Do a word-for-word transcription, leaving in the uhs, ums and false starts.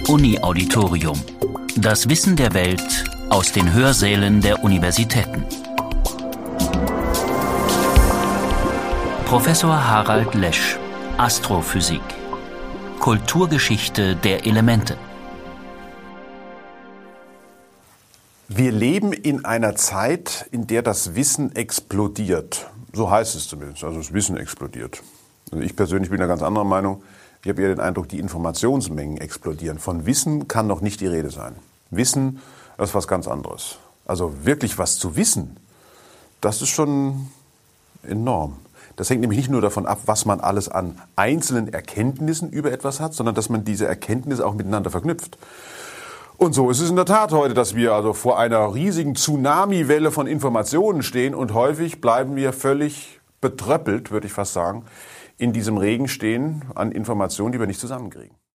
Uni-Auditorium. Das Wissen der Welt aus den Hörsälen der Universitäten. Professor Harald Lesch, Astrophysik. Kulturgeschichte der Elemente. Wir leben in einer Zeit, in der das Wissen explodiert. So heißt es zumindest, also das Wissen explodiert. Also ich persönlich bin da ganz anderer Meinung. Ich habe eher den Eindruck, die Informationsmengen explodieren. Von Wissen kann noch nicht die Rede sein. Wissen, das ist was ganz anderes. Also wirklich was zu wissen, das ist schon enorm. Das hängt nämlich nicht nur davon ab, was man alles an einzelnen Erkenntnissen über etwas hat, sondern dass man diese Erkenntnisse auch miteinander verknüpft. Und so ist es in der Tat heute, dass wir also vor einer riesigen Tsunamiwelle von Informationen stehen und häufig bleiben wir völlig betröppelt, würde ich fast sagen, in diesem Regen stehen an Informationen, die wir nicht zusammenkriegen.